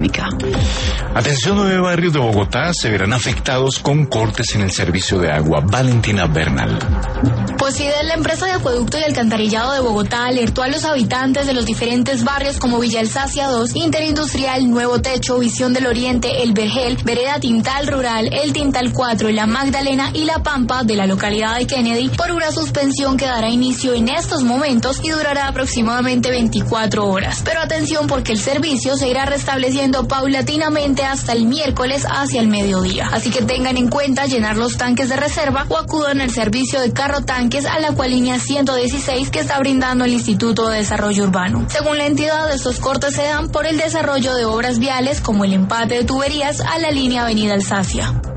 Atención, 9 barrios de Bogotá se verán afectados con cortes en el servicio de agua. Valentina Bernal. Posidel, la empresa de acueducto y alcantarillado de Bogotá, alertó a los habitantes de los diferentes barrios como Villa Alsacia 2, Interindustrial, Nuevo Techo, Visión del Oriente, El Vergel, Vereda Tintal Rural, El Tintal 4, La Magdalena y La Pampa de la localidad de Kennedy por una suspensión que dará inicio en estos momentos y durará aproximadamente 24 horas. Pero atención, porque el servicio se irá restableciendo paulatinamente hasta el miércoles hacia el mediodía. Así que tengan en cuenta llenar los tanques de reserva o acudan al servicio de carro tanques a la Acualínea 116 que está brindando el Instituto de Desarrollo Urbano. Según la entidad, estos cortes se dan por el desarrollo de obras viales como el empate de tuberías a la línea Avenida Alsacia.